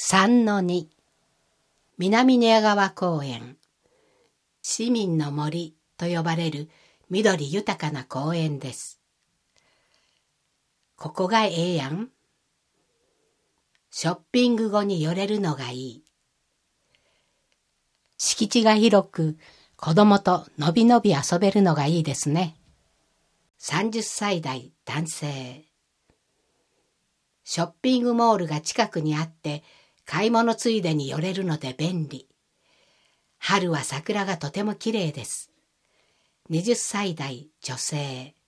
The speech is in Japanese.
3-2南寝屋川公園、市民の森と呼ばれる緑豊かな公園です。ここがええやん。ショッピング後に寄れるのがいい。敷地が広く、子供とのびのび遊べるのがいいですね。30歳代男性。ショッピングモールが近くにあって、買い物ついでに寄れるので便利。春は桜がとてもきれいです。20歳代女性。